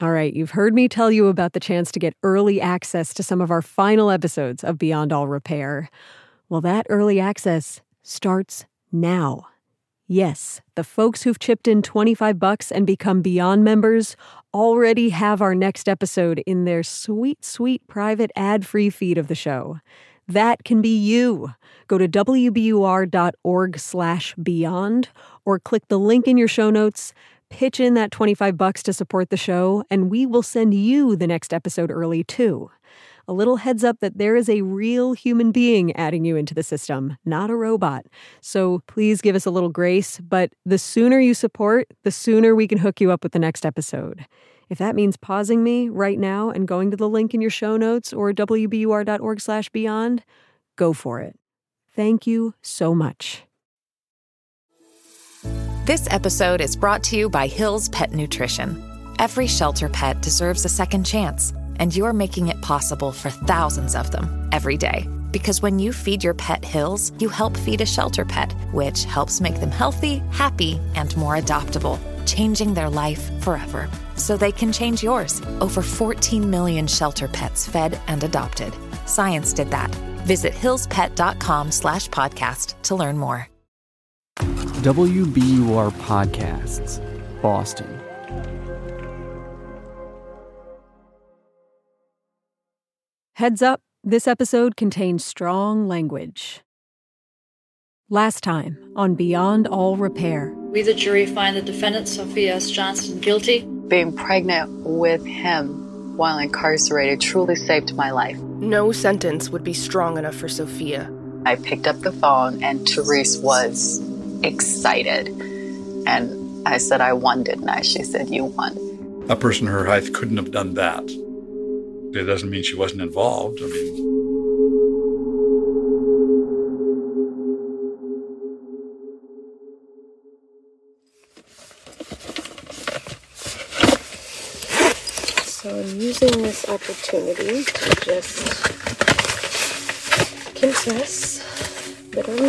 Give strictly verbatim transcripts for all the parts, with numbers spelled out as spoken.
All right, you've heard me tell you about the chance to get early access to some of our final episodes of Beyond All Repair. Well, that early access starts now. Yes, the folks who've chipped in twenty-five bucks and become Beyond members already have our next episode in their sweet, sweet private ad-free feed of the show. That can be you. Go to W B U R dot org slash beyond or click the link in your show notes, pitch in that twenty-five bucks to support the show, and we will send you the next episode early too. A little heads up that there is a real human being adding you into the system, not a robot. So please give us a little grace, but the sooner you support, the sooner we can hook you up with the next episode. If that means pausing me right now and going to the link in your show notes or W B U R dot org slash beyond, go for it. Thank you so much. This episode is brought to you by Hill's Pet Nutrition. Every shelter pet deserves a second chance, and you're making it possible for thousands of them every day. Because when you feed your pet Hill's, you help feed a shelter pet, which helps make them healthy, happy, and more adoptable, changing their life forever. So they can change yours. Over fourteen million shelter pets fed and adopted. Science did that. Visit hillspet.com slash podcast to learn more. W B U R Podcasts, Boston. Heads up, this episode contains strong language. Last time on Beyond All Repair. We, the jury, find the defendant, Sophia S. Johnson, guilty. Being pregnant with him while incarcerated truly saved my life. No sentence would be strong enough for Sophia. I picked up the phone and Therese was excited. And I said, I won, didn't I? She said, you won. A person her height couldn't have done that. It doesn't mean she wasn't involved. I mean... So I'm using this opportunity to just confess that I'm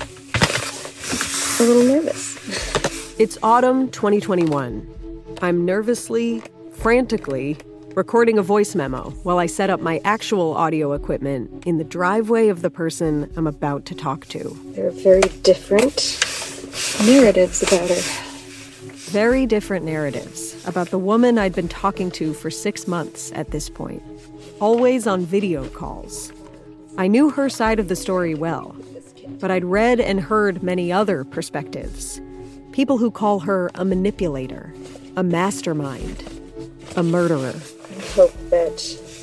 a little nervous. It's autumn twenty twenty-one. I'm nervously, frantically recording a voice memo while I set up my actual audio equipment in the driveway of the person I'm about to talk to. There are very different narratives about her. Very different narratives about the woman I'd been talking to for six months at this point, always on video calls. I knew her side of the story well, but I'd read and heard many other perspectives. People who call her a manipulator, a mastermind, a murderer. I hope that,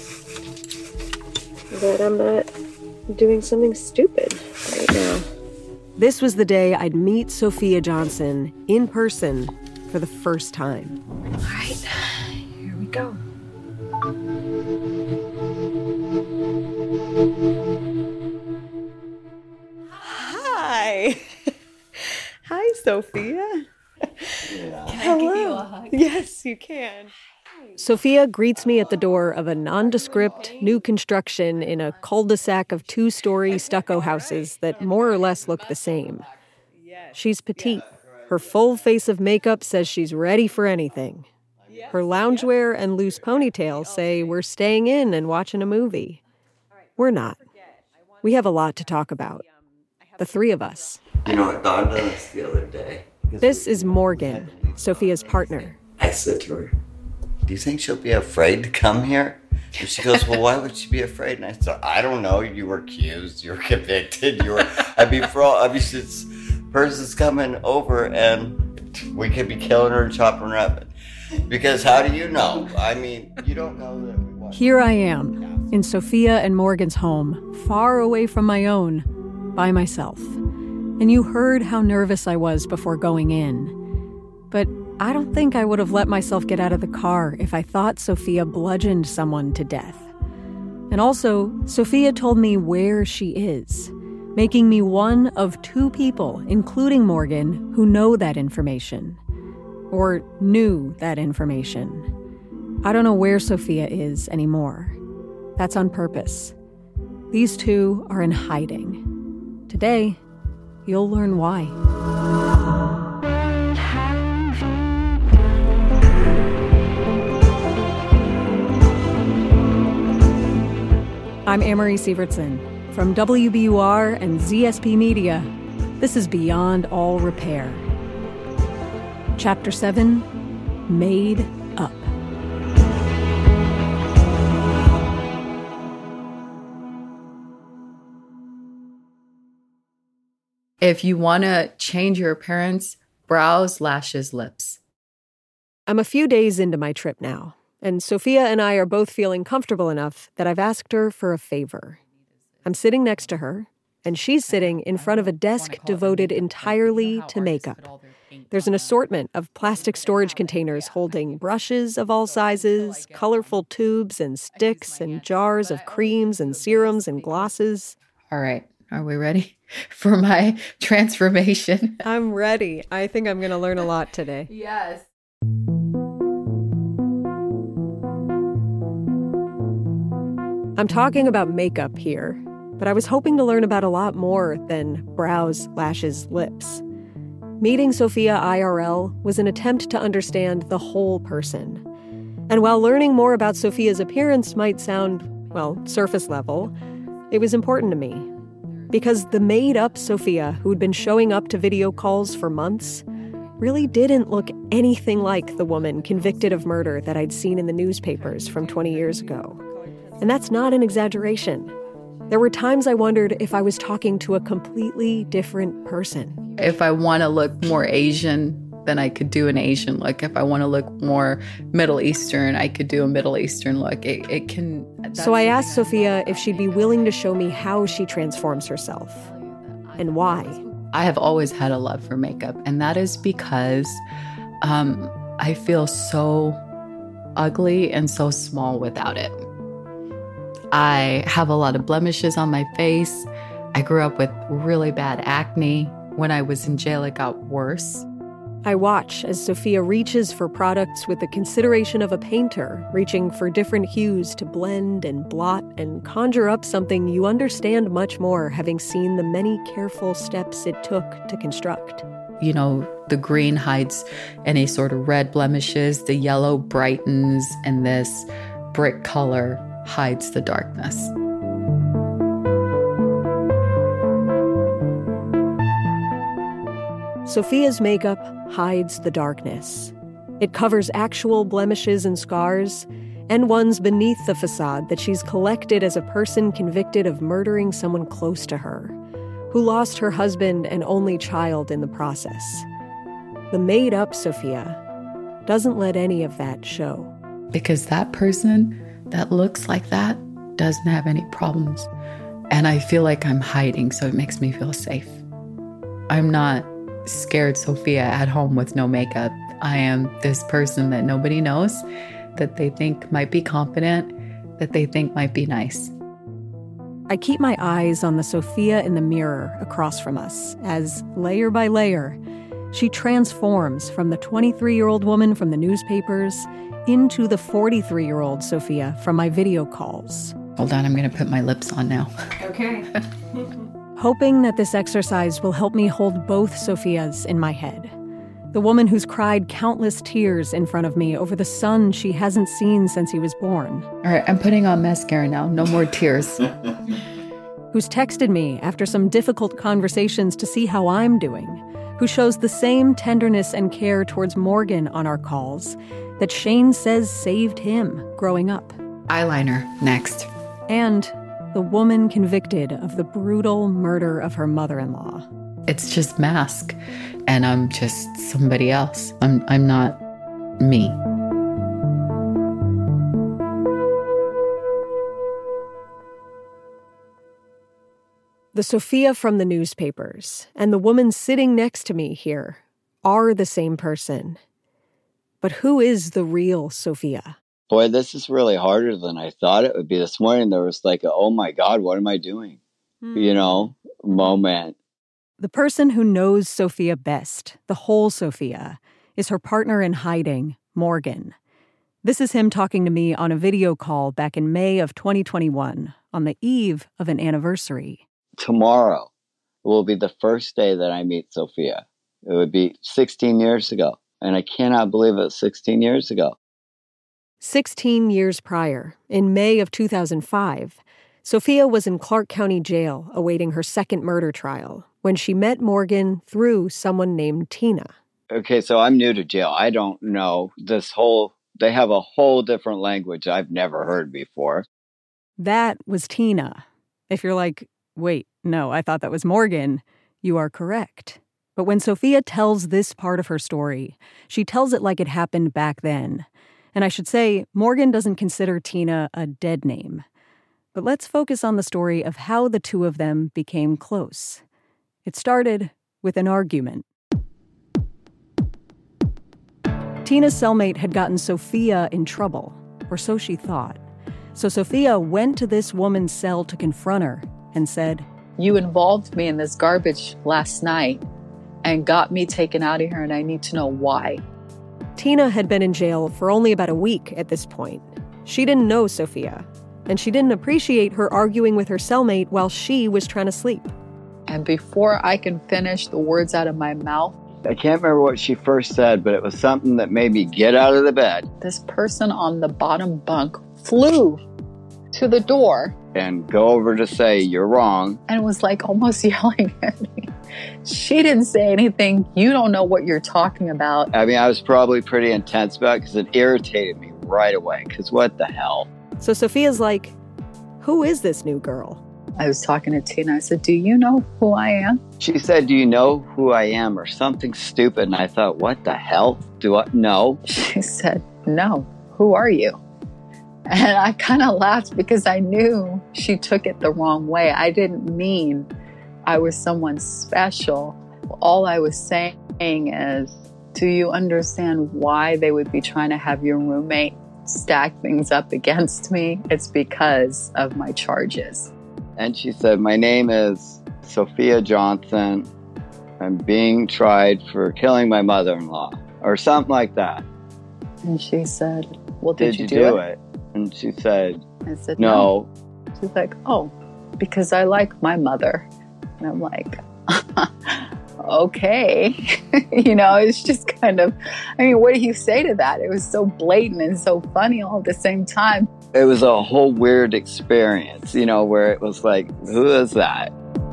that I'm not doing something stupid right now. This was the day I'd meet Sophia Johnson in person for the first time. All right, here we go. Hi. Hi, Sophia. Yeah. Can Hello. I give you a hug? Yes, you can. Sophia greets me at the door of a nondescript new construction in a cul-de-sac of two-story stucco houses that more or less look the same. She's petite. Her full face of makeup says she's ready for anything. Her loungewear and loose ponytail say we're staying in and watching a movie. We're not. We have a lot to talk about. The three of us. You know, I thought about this the other day. This is Morgan, Sophia's partner. I said to her, do you think she'll be afraid to come here? And she goes, well, why would she be afraid? And I said, I don't know. You were accused. You were convicted. You were, I mean, for all, I mean, this person's coming over and we could be killing her and chopping her up. Because how do you know? I mean, you don't know that we want. Here I am, in Sophia and Morgan's home, far away from my own, by myself. And you heard how nervous I was before going in. But I don't think I would have let myself get out of the car if I thought Sophia bludgeoned someone to death. And also, Sophia told me where she is, making me one of two people, including Morgan, who know that information. Or knew that information. I don't know where Sophia is anymore. That's on purpose. These two are in hiding. Today, you'll learn why. I'm Amory Sievertson. From W B U R and Z S P Media, this is Beyond All Repair. Chapter seven, Made Up. If you want to change your appearance, brows, lashes, lips. I'm a few days into my trip now, and Sophia and I are both feeling comfortable enough that I've asked her for a favor. I'm sitting next to her, and she's sitting in front of a desk devoted entirely to makeup. There's an assortment of plastic storage containers holding brushes of all sizes, colorful tubes and sticks, and jars of creams and serums and glosses. All right. Are we ready for my transformation? I'm ready. I think I'm going to learn a lot today. Yes. I'm talking about makeup here, but I was hoping to learn about a lot more than brows, lashes, lips. Meeting Sophia I R L was an attempt to understand the whole person. And while learning more about Sophia's appearance might sound, well, surface level, it was important to me. Because the made-up Sophia, who'd been showing up to video calls for months, really didn't look anything like the woman convicted of murder that I'd seen in the newspapers from twenty years ago. And that's not an exaggeration. There were times I wondered if I was talking to a completely different person. If I want to look more Asian, then I could do an Asian look. If I want to look more Middle Eastern, I could do a Middle Eastern look. It, it can... So I asked Sophia if she'd be willing to show me how she transforms herself and why. I have always had a love for makeup, and that is because um, I feel so ugly and so small without it. I have a lot of blemishes on my face. I grew up with really bad acne. When I was in jail, it got worse. I watch as Sophia reaches for products with the consideration of a painter, reaching for different hues to blend and blot and conjure up something you understand much more, having seen the many careful steps it took to construct. You know, the green hides any sort of red blemishes, the yellow brightens, and this brick color hides the darkness. Sophia's makeup hides the darkness. It covers actual blemishes and scars, and ones beneath the facade that she's collected as a person convicted of murdering someone close to her, who lost her husband and only child in the process. The made-up Sophia doesn't let any of that show. Because that person that looks like that doesn't have any problems. And I feel like I'm hiding, so it makes me feel safe. I'm not scared Sophia at home with no makeup. I am this person that nobody knows, that they think might be confident, that they think might be nice. I keep my eyes on the Sophia in the mirror across from us as, layer by layer, she transforms from the twenty-three-year-old woman from the newspapers into the forty-three-year-old Sophia from my video calls. Hold on, I'm going to put my lips on now. Okay. Hoping that this exercise will help me hold both Sophias in my head. The woman who's cried countless tears in front of me over the son she hasn't seen since he was born. All right, I'm putting on mascara now. No more tears. Who's texted me after some difficult conversations to see how I'm doing. Who shows the same tenderness and care towards Morgan on our calls that Shane says saved him growing up. Eyeliner, next. And the woman convicted of the brutal murder of her mother-in-law. It's just mask, and I'm just somebody else. I'm I'm not me. The Sophia from the newspapers and the woman sitting next to me here are the same person. But who is the real Sophia? Boy, this is really harder than I thought it would be. This morning there was like a, oh my God, what am I doing? Mm. You know, moment. The person who knows Sophia best, the whole Sophia, is her partner in hiding, Morgan. This is him talking to me on a video call back in May of twenty twenty-one, on the eve of an anniversary. Tomorrow will be the first day that I meet Sophia. It would be sixteen years ago. And I cannot believe it was sixteen years ago. sixteen years prior, in May of two thousand five, Sophia was in Clark County Jail awaiting her second murder trial when she met Morgan through someone named Tina. Okay, so I'm new to jail. I don't know this whole, they have a whole different language I've never heard before. That was Tina. If you're like, wait, no, I thought that was Morgan, you are correct. But when Sophia tells this part of her story, she tells it like it happened back then. And I should say, Morgan doesn't consider Tina a dead name. But let's focus on the story of how the two of them became close. It started with an argument. Tina's cellmate had gotten Sophia in trouble, or so she thought. So Sophia went to this woman's cell to confront her and said, "You involved me in this garbage last night and got me taken out of here, and I need to know why." Tina had been in jail for only about a week at this point. She didn't know Sophia, and she didn't appreciate her arguing with her cellmate while she was trying to sleep. And before I can finish the words out of my mouth, I can't remember what she first said, but it was something that made me get out of the bed. This person on the bottom bunk flew to the door and go over to say, "You're wrong." And was like almost yelling at me. She didn't say anything. You don't know what you're talking about. I mean, I was probably pretty intense about it because it irritated me right away. Because what the hell? So Sophia's like, who is this new girl? I was talking to Tina. I said, "Do you know who I am?" She said, "Do you know who I am?" or something stupid. And I thought, what the hell? Do I know? She said, "No. Who are you?" And I kind of laughed because I knew she took it the wrong way. I didn't mean I was someone special. All I was saying is, do you understand why they would be trying to have your roommate stack things up against me? It's because of my charges. And she said, "My name is Sophia Johnson. I'm being tried for killing my mother-in-law," or something like that. And she said, "Well, did, did you, you do, do it? it? And she said, I said, no. no. She's like, "Oh, because I like my mother." And I'm like, okay. You know, it's just kind of, I mean, what do you say to that? It was so blatant and so funny all at the same time. It was a whole weird experience, you know, where it was like, who is that?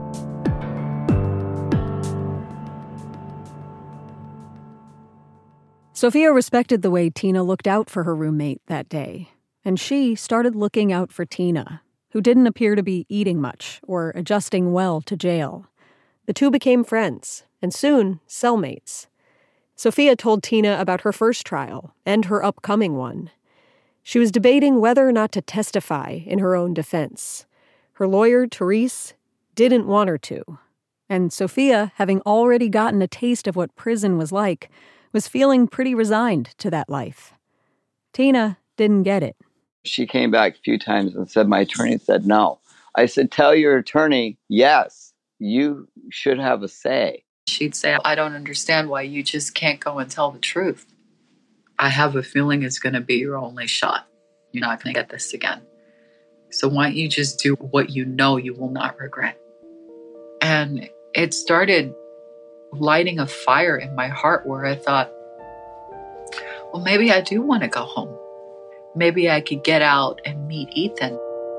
Sophia respected the way Tina looked out for her roommate that day, and she started looking out for Tina, who didn't appear to be eating much or adjusting well to jail. The two became friends, and soon cellmates. Sophia told Tina about her first trial and her upcoming one. She was debating whether or not to testify in her own defense. Her lawyer, Therese, didn't want her to. And Sophia, having already gotten a taste of what prison was like, was feeling pretty resigned to that life. Tina didn't get it. She came back a few times and said, my attorney said no. I said, tell your attorney, yes, you should have a say. She'd say, I don't understand why you just can't go and tell the truth. I have a feeling it's going to be your only shot. You're not going to get this again. So why don't you just do what you know you will not regret? And it started lighting a fire in my heart where I thought, well, maybe I do want to go home. Maybe I could get out and meet Ethan.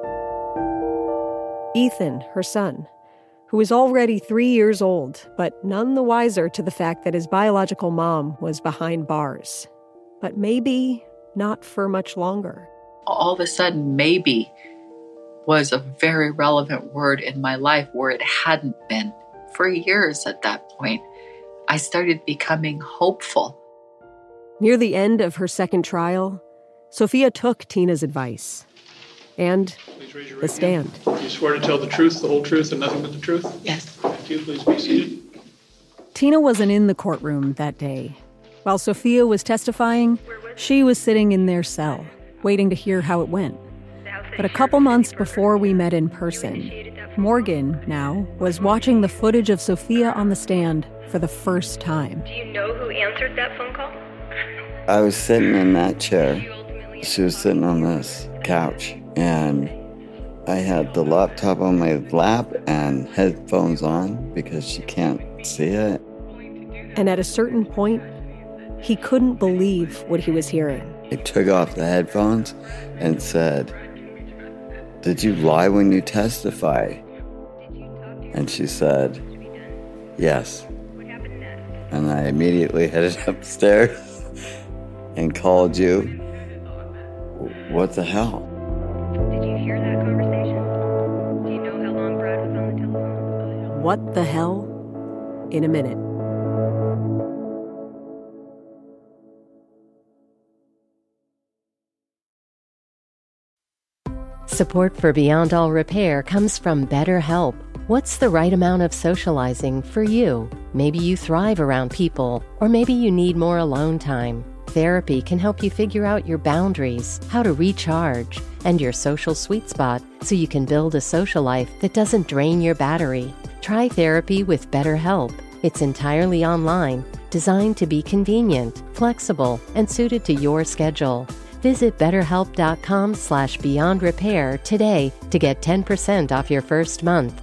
Ethan, her son, who was already three years old, but none the wiser to the fact that his biological mom was behind bars. But maybe not for much longer. All of a sudden, maybe was a very relevant word in my life where it hadn't been for years at that point. I started becoming hopeful. Near the end of her second trial, Sophia took Tina's advice and the stand. Do you swear to tell the truth, the whole truth, and nothing but the truth? Yes. Thank you. Please be seated. Tina wasn't in the courtroom that day. While Sophia was testifying, she was sitting in their cell, waiting to hear how it went. But a couple months before we met in person, Morgan, now, was watching the footage of Sophia on the stand for the first time. Do you know who answered that phone call? I was sitting in that chair. She was sitting on this couch, and I had the laptop on my lap and headphones on because she can't see it. And at a certain point, he couldn't believe what he was hearing. I took off the headphones and said, did you lie when you testify? And she said, yes. And I immediately headed upstairs and called you. What the hell? Did you hear that conversation? Do you know how long Brad was on the telephone? What the hell? In a minute. Support for Beyond All Repair comes from BetterHelp. What's the right amount of socializing for you? Maybe you thrive around people, or maybe you need more alone time. Therapy can help you figure out your boundaries, how to recharge, and your social sweet spot so you can build a social life that doesn't drain your battery. Try therapy with BetterHelp. It's entirely online, designed to be convenient, flexible, and suited to your schedule. Visit betterhelp.com slash beyond repair today to get ten percent off your first month.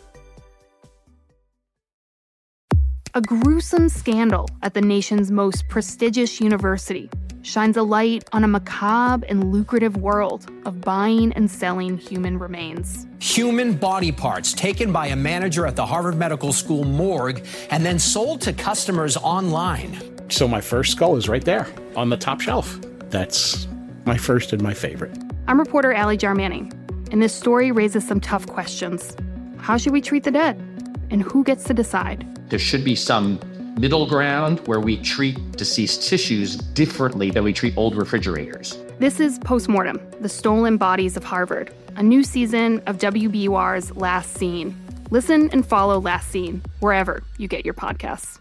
A gruesome scandal at the nation's most prestigious university shines a light on a macabre and lucrative world of buying and selling human remains. Human body parts taken by a manager at the Harvard Medical School morgue and then sold to customers online. So my first skull is right there on the top shelf. That's my first and my favorite. I'm reporter Allie Jarmanning, and this story raises some tough questions. How should we treat the dead? And who gets to decide? There should be some middle ground where we treat deceased tissues differently than we treat old refrigerators. This is Postmortem, The Stolen Bodies of Harvard, a new season of W B U R's Last Scene. Listen and follow Last Scene wherever you get your podcasts.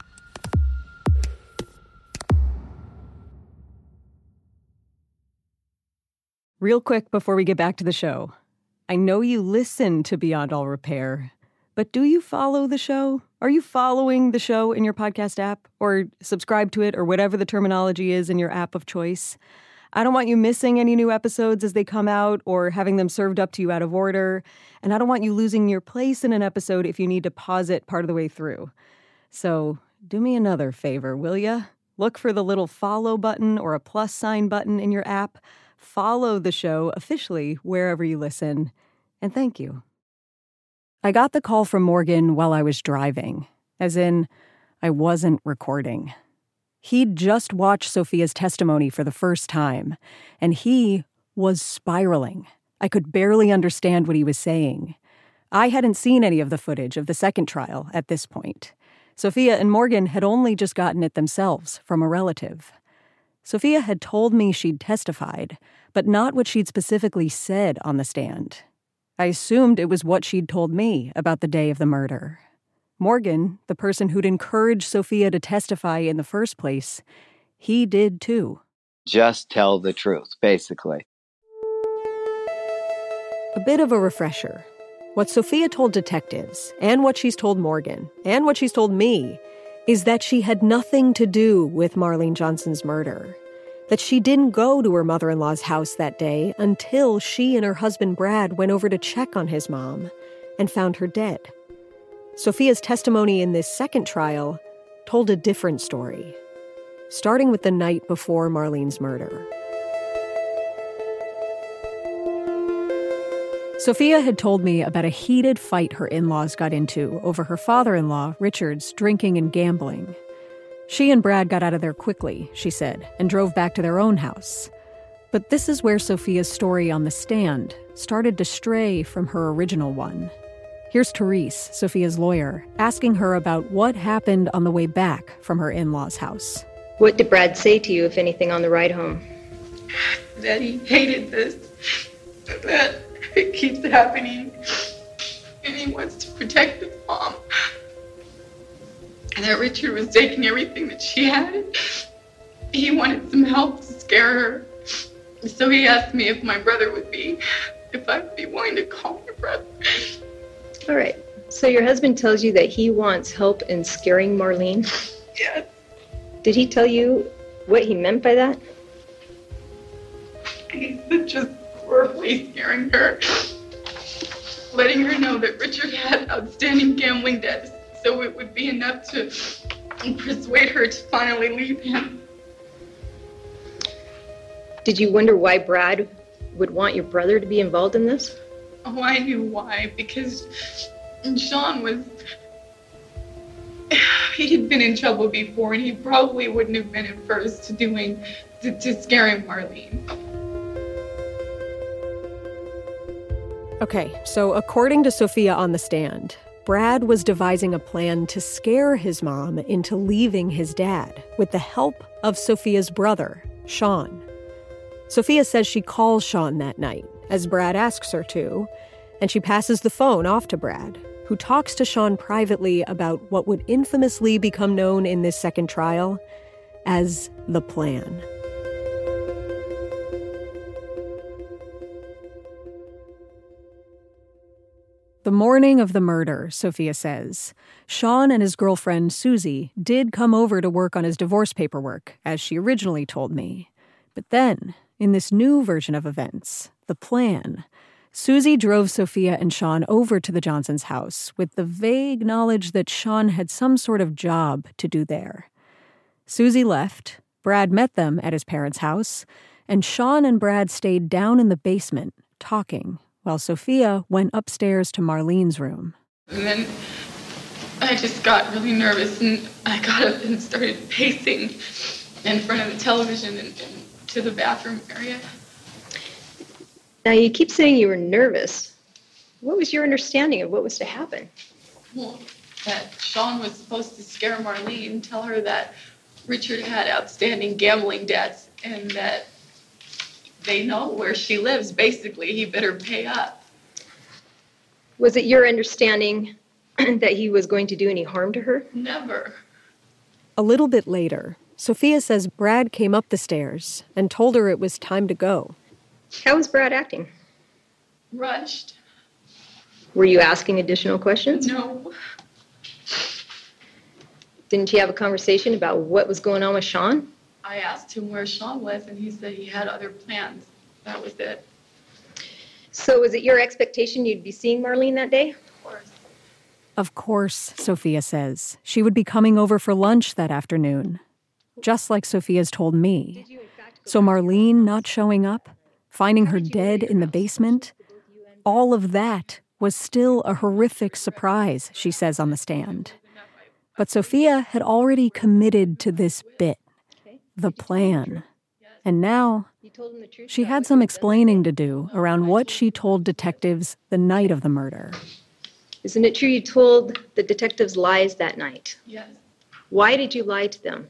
Real quick before we get back to the show, I know you listen to Beyond All Repair, but do you follow the show? Are you following the show in your podcast app or subscribe to it or whatever the terminology is in your app of choice? I don't want you missing any new episodes as they come out or having them served up to you out of order. And I don't want you losing your place in an episode if you need to pause it part of the way through. So do me another favor, will ya? Look for the little follow button or a plus sign button in your app. Follow the show officially wherever you listen. And thank you. I got the call from Morgan while I was driving, as in, I wasn't recording. He'd just watched Sophia's testimony for the first time, and he was spiraling. I could barely understand what he was saying. I hadn't seen any of the footage of the second trial at this point. Sophia and Morgan had only just gotten it themselves from a relative. Sophia had told me she'd testified, but not what she'd specifically said on the stand. I assumed it was what she'd told me about the day of the murder. Morgan, the person who'd encouraged Sophia to testify in the first place, he did too. Just tell the truth, basically. A bit of a refresher. What Sophia told detectives, and what she's told Morgan, and what she's told me, is that she had nothing to do with Marlene Johnson's murder. That she didn't go to her mother-in-law's house that day until she and her husband Brad went over to check on his mom and found her dead. Sophia's testimony in this second trial told a different story, starting with the night before Marlene's murder. Sophia had told me about a heated fight her in-laws got into over her father-in-law, Richard's, drinking and gambling. She and Brad got out of there quickly, she said, and drove back to their own house. But this is where Sophia's story on the stand started to stray from her original one. Here's Therese, Sophia's lawyer, asking her about what happened on the way back from her in-laws' house. What did Brad say to you, if anything, on the ride home? That he hated this, that it keeps happening, and he wants to protect his mom. And that Richard was taking everything that she had. He wanted some help to scare her. So he asked me if my brother would be, if I'd be willing to call my brother. All right. So your husband tells you that he wants help in scaring Marlene? Yes. Did he tell you what he meant by that? He said just verbally scaring her. Letting her know that Richard had outstanding gambling debts. So it would be enough to persuade her to finally leave him. Did you wonder why Brad would want your brother to be involved in this? Oh, I knew why, because Sean was, he had been in trouble before, and he probably wouldn't have been averse to doing, to, to scaring Marlene. Okay, so according to Sophia on the stand, Brad was devising a plan to scare his mom into leaving his dad with the help of Sophia's brother, Sean. Sophia says she calls Sean that night, as Brad asks her to, and she passes the phone off to Brad, who talks to Sean privately about what would infamously become known in this second trial as the plan. The morning of the murder, Sophia says, Sean and his girlfriend, Susie, did come over to work on his divorce paperwork, as she originally told me. But then, in this new version of events, the plan, Susie drove Sophia and Sean over to the Johnsons' house with the vague knowledge that Sean had some sort of job to do there. Susie left, Brad met them at his parents' house, and Sean and Brad stayed down in the basement, talking, while Sophia went upstairs to Marlene's room. And then I just got really nervous, and I got up and started pacing in front of the television and, and to the bathroom area. Now, you keep saying you were nervous. What was your understanding of what was to happen? Well, that Sean was supposed to scare Marlene, tell her that Richard had outstanding gambling debts, and that they know where she lives. Basically, he better pay up. Was it your understanding that he was going to do any harm to her? Never. A little bit later, Sophia says Brad came up the stairs and told her it was time to go. How was Brad acting? Rushed. Were you asking additional questions? No. Didn't you have a conversation about what was going on with Sean? I asked him where Sean was, and he said he had other plans. That was it. So was it your expectation you'd be seeing Marlene that day? Of course. Of course, Sophia says. She would be coming over for lunch that afternoon, just like Sophia's told me. So Marlene not showing up, finding her dead in the basement, all of that was still a horrific surprise, she says on the stand. But Sophia had already committed to this bit. The plan. And now, she had some explaining to do around what she told detectives the night of the murder. Isn't it true you told the detectives lies that night? Yes. Why did you lie to them?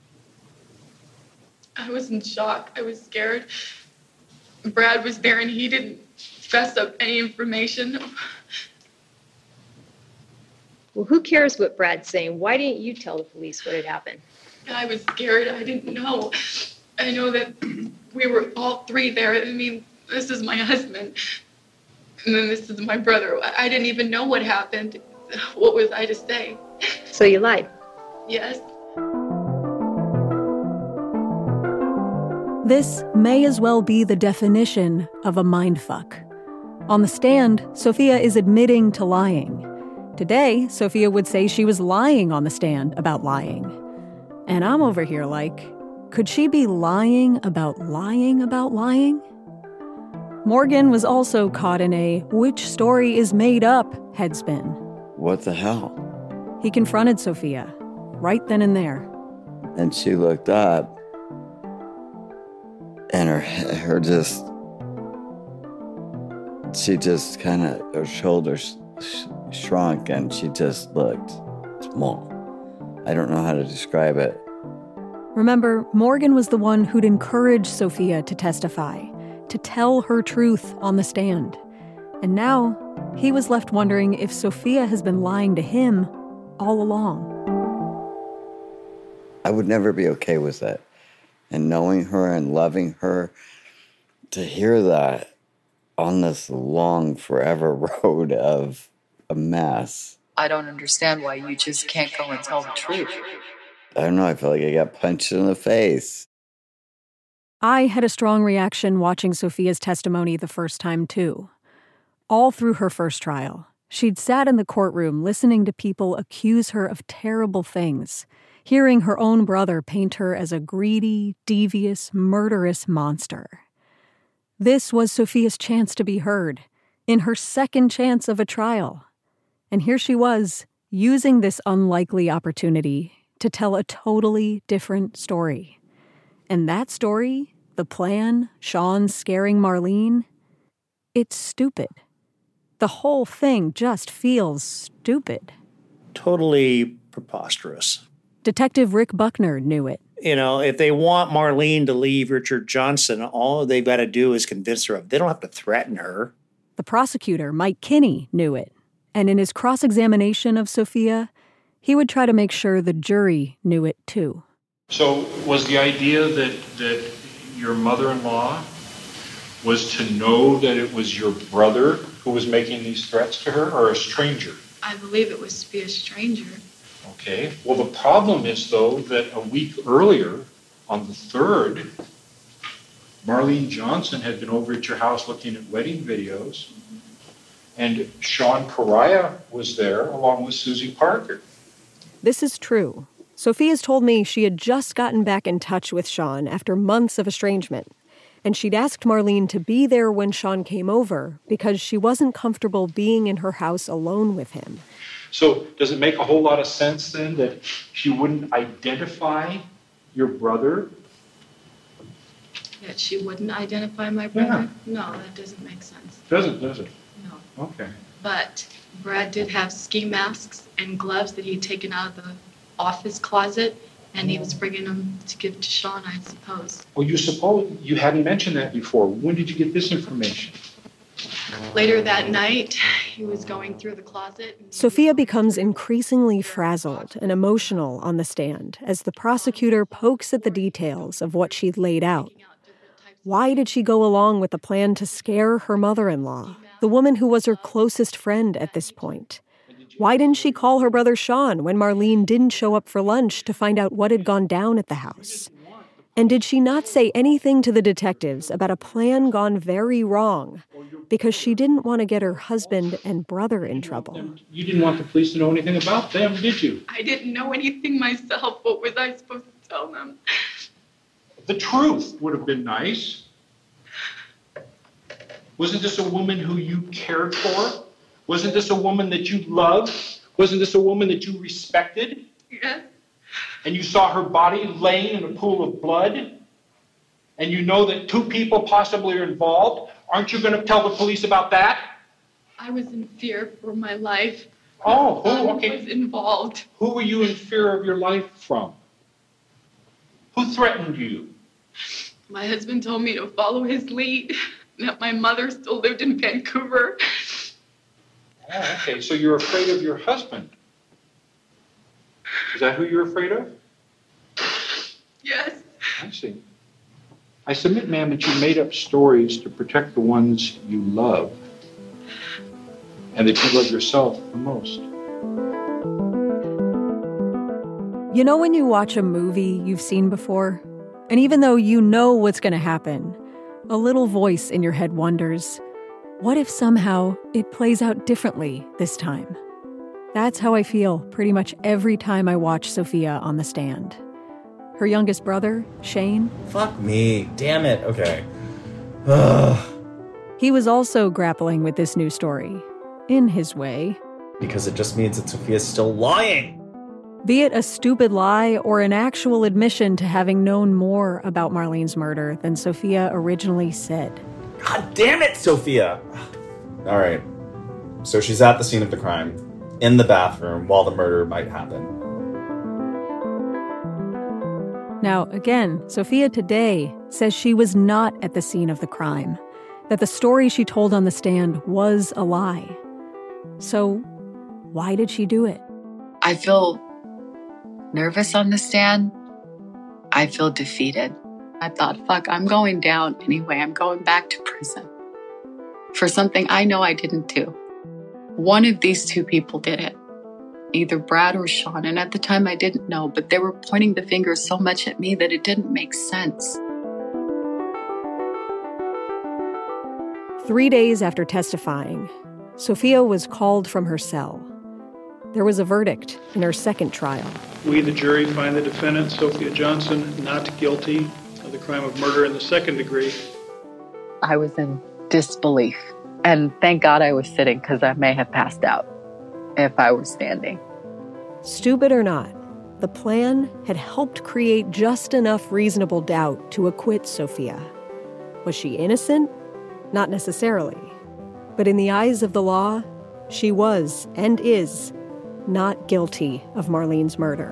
I was in shock. I was scared. Brad was there, and he didn't fess up any information. Well, who cares what Brad's saying? Why didn't you tell the police what had happened? I was scared. I didn't know. I know that we were all three there. I mean, this is my husband, and then this is my brother. I didn't even know what happened. What was I to say? So you lied? Yes. This may as well be the definition of a mindfuck. On the stand, Sophia is admitting to lying. Today, Sophia would say she was lying on the stand about lying. And I'm over here like, could she be lying about lying about lying? Morgan was also caught in a which story is made up headspin. What the hell? He confronted Sophia, right then and there. And she looked up, and her, her just, she just kind of, her shoulders sh- shrunk, and she just looked small. I don't know how to describe it. Remember, Morgan was the one who'd encouraged Sophia to testify, to tell her truth on the stand. And now, he was left wondering if Sophia has been lying to him all along. I would never be okay with that. And knowing her and loving her, to hear that on this long, forever road of a mess. I don't understand why you just can't go and tell the truth. I don't know, I feel like I got punched in the face. I had a strong reaction watching Sophia's testimony the first time, too. All through her first trial, she'd sat in the courtroom listening to people accuse her of terrible things, hearing her own brother paint her as a greedy, devious, murderous monster. This was Sophia's chance to be heard. in her second chance of a trial. And here she was, using this unlikely opportunity to tell a totally different story. And that story, the plan, Sean scaring Marlene, it's stupid. The whole thing just feels stupid. Totally preposterous. Detective Rick Buckner knew it. You know, if they want Marlene to leave Richard Johnson, all they've got to do is convince her of. They don't have to threaten her. The prosecutor, Mike Kinney, knew it. And in his cross-examination of Sophia, he would try to make sure the jury knew it too. So was the idea that, that your mother-in-law was to know that it was your brother who was making these threats to her, or a stranger? I believe it was to be a stranger. Okay. Well, the problem is, though, that a week earlier, on the third, Marlene Johnson had been over at your house looking at wedding videos, mm-hmm. and Sean Pariah was there along with Susie Parker. This is true. Sophia's told me she had just gotten back in touch with Sean after months of estrangement, and she'd asked Marlene to be there when Sean came over because she wasn't comfortable being in her house alone with him. So does it make a whole lot of sense then that she wouldn't identify your brother? That she wouldn't identify my brother? Yeah. No, that doesn't make sense. Doesn't, does it? No. Okay. But Brad did have ski masks and gloves that he'd taken out of the office closet, and he was bringing them to give to Sean, I suppose. Well, you suppose you hadn't mentioned that before. When did you get this information? Later that night, he was going through the closet. Sophia becomes increasingly frazzled and emotional on the stand as the prosecutor pokes at the details of what she'd laid out. Why did she go along with the plan to scare her mother-in-law, the woman who was her closest friend at this point? Why didn't she call her brother Sean when Marlene didn't show up for lunch to find out what had gone down at the house? And did she not say anything to the detectives about a plan gone very wrong because she didn't want to get her husband and brother in trouble? You didn't want the police to know anything about them, did you? I didn't know anything myself. What was I supposed to tell them? The truth would have been nice. Wasn't this a woman who you cared for? Wasn't this a woman that you loved? Wasn't this a woman that you respected? Yes. And you saw her body laying in a pool of blood? And you know that two people possibly are involved? Aren't you going to tell the police about that? I was in fear for my life. Oh, My who? son Okay. was involved. Who were you in fear of your life from? Who threatened you? My husband told me to follow his lead, that my mother still lived in Vancouver. Oh, okay, so you're afraid of your husband. Is that who you're afraid of? Yes. I see. I submit, ma'am, that you made up stories to protect the ones you love and that you love yourself the most. You know when you watch a movie you've seen before, and even though you know what's going to happen, a little voice in your head wonders, what if somehow it plays out differently this time? That's how I feel pretty much every time I watch Sophia on the stand. Her youngest brother, Shane. Fuck me. Damn it. Okay. Ugh. He was also grappling with this new story, in his way. Because it just means that Sophia's still lying. Be it a stupid lie or an actual admission to having known more about Marlene's murder than Sophia originally said. God damn it, Sophia! All right. So she's at the scene of the crime, in the bathroom, while the murder might happen. Now, again, Sophia today says she was not at the scene of the crime, that the story she told on the stand was a lie. So, why did she do it? I feel nervous on the stand. I feel defeated. I thought, fuck, I'm going down anyway. I'm going back to prison for something I know I didn't do. One of these two people did it, either Brad or Sean. And at the time I didn't know, but they were pointing the finger so much at me that it didn't make sense. Three days after testifying, Sophia was called from her cell. There was a verdict in her second trial. We, the jury, find the defendant, Sophia Johnson, not guilty of the crime of murder in the second degree. I was in disbelief. And thank God I was sitting because I may have passed out if I were standing. Stupid or not, the plan had helped create just enough reasonable doubt to acquit Sophia. Was she innocent? Not necessarily. But in the eyes of the law, she was and is not guilty of Marlene's murder.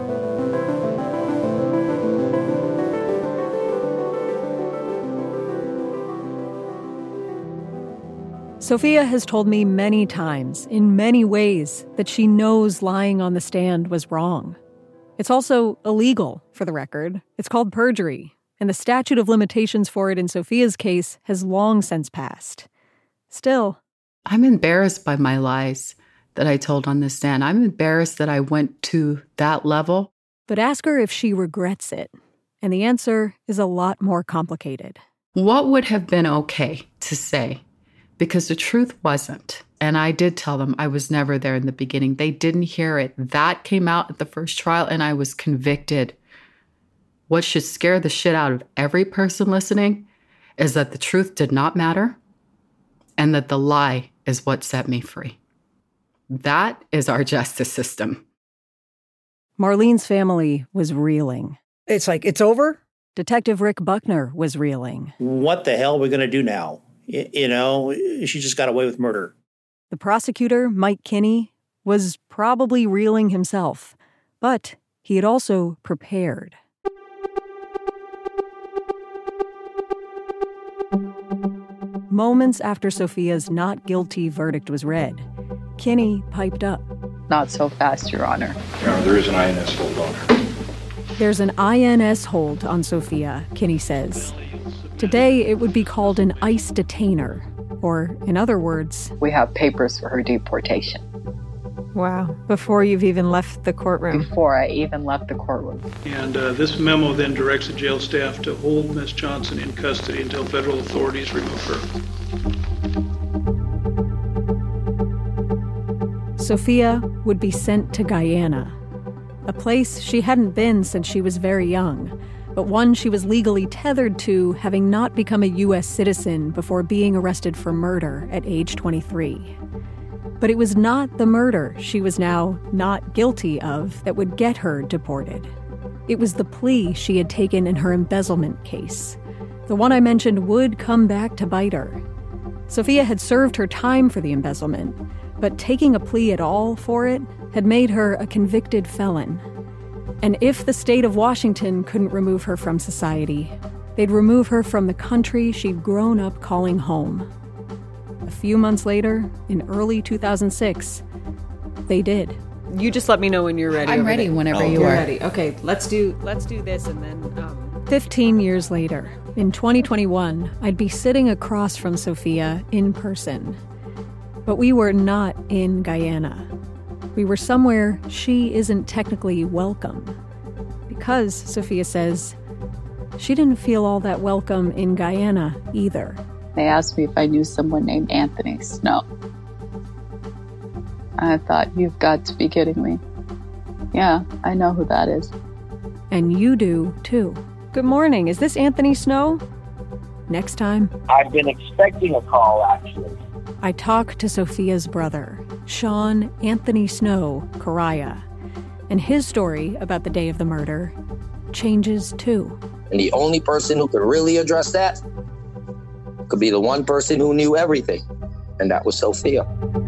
Sophia has told me many times, in many ways, that she knows lying on the stand was wrong. It's also illegal, for the record. It's called perjury, and the statute of limitations for it in Sophia's case has long since passed. Still, I'm embarrassed by my lies that I told on the stand. I'm embarrassed that I went to that level. But ask her if she regrets it, and the answer is a lot more complicated. What would have been okay to say? Because the truth wasn't. And I did tell them I was never there in the beginning. They didn't hear it. That came out at the first trial, and I was convicted. What should scare the shit out of every person listening is that the truth did not matter, and that the lie is what set me free. That is our justice system. Marlene's family was reeling. It's like, it's over? Detective Rick Buckner was reeling. What the hell are we going to do now? Y- you know, she just got away with murder. The prosecutor, Mike Kinney, was probably reeling himself, but he had also prepared. Moments after Sophia's not guilty verdict was read, Kinney piped up. Not so fast, Your Honor. Your Honor, there is an I N S hold on her. There's an I N S hold on Sophia, Kinney says. Today, it would be called an ICE detainer, or in other words... We have papers for her deportation. Wow. Before you've even left the courtroom. Before I even left the courtroom. And uh, this memo then directs the jail staff to hold Miz Johnson in custody until federal authorities remove her. Sophia would be sent to Guyana, a place she hadn't been since she was very young, but one she was legally tethered to, having not become a U S citizen before being arrested for murder at age twenty-three. But it was not the murder she was now not guilty of that would get her deported. It was the plea she had taken in her embezzlement case. The one I mentioned would come back to bite her. Sophia had served her time for the embezzlement, but taking a plea at all for it had made her a convicted felon. And if the state of Washington couldn't remove her from society, they'd remove her from the country she'd grown up calling home. A few months later, in early two thousand six, they did. You just let me know when you're ready. I'm ready there. whenever oh, you you're are. Ready. Okay, let's do let's do this and then. Um... Fifteen years later, in twenty twenty-one, I'd be sitting across from Sophia in person, but we were not in Guyana. We were somewhere she isn't technically welcome, because Sophia says she didn't feel all that welcome in Guyana either. They asked me if I knew someone named Anthony Snow. I thought, you've got to be kidding me. Yeah, I know who that is. And you do, too. Good morning. Is this Anthony Snow? Next time, I've been expecting a call, actually. I talk to Sophia's brother, Sean Anthony Snow Correia, and his story about the day of the murder changes, too. And the only person who could really address that could be the one person who knew everything, and that was Sophia.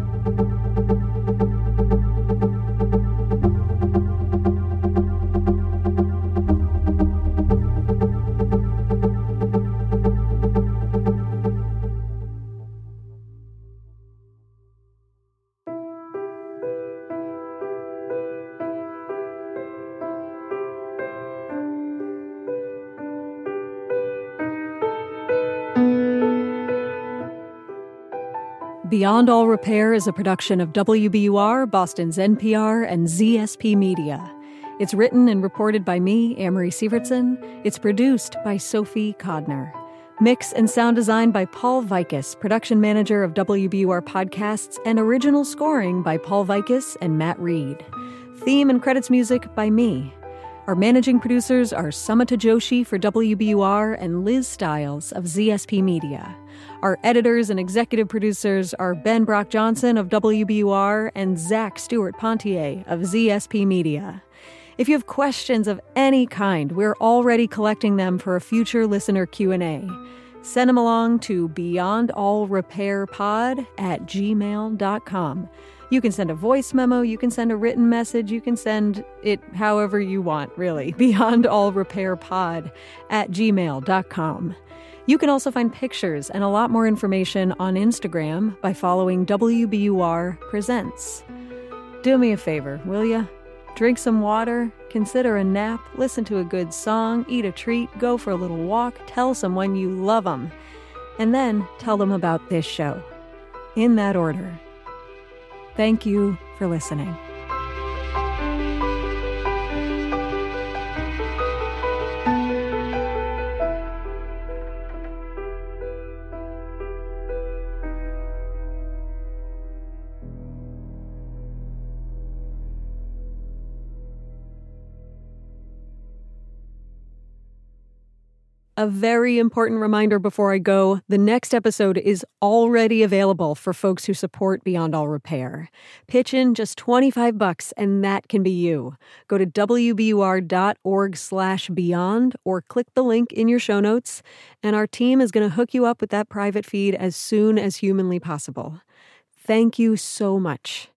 Beyond All Repair is a production of W B U R, Boston's N P R, and Z S P Media. It's written and reported by me, Amory Sievertson. It's produced by Sophie Codner. Mix and sound design by Paul Vicus, production manager of W B U R Podcasts, and original scoring by Paul Vicus and Matt Reed. Theme and credits music by me. Our managing producers are Samata Joshi for W B U R and Liz Stiles of Z S P Media. Our editors and executive producers are Ben Brock Johnson of W B U R and Zach Stewart Pontier of Z S P Media. If you have questions of any kind, we're already collecting them for a future listener Q and A. Send them along to beyondallrepairpod at gmail dot com. You can send a voice memo, you can send a written message, you can send it however you want, really. beyondallrepairpod at gmail dot com. You can also find pictures and a lot more information on Instagram by following W B U R Presents. Do me a favor, will ya? Drink some water, consider a nap, listen to a good song, eat a treat, go for a little walk, tell someone you love them, and then tell them about this show. In that order. Thank you for listening. A very important reminder before I go, the next episode is already available for folks who support Beyond All Repair. Pitch in just twenty-five bucks and that can be you. Go to W B U R dot org slash beyond or click the link in your show notes, and our team is going to hook you up with that private feed as soon as humanly possible. Thank you so much.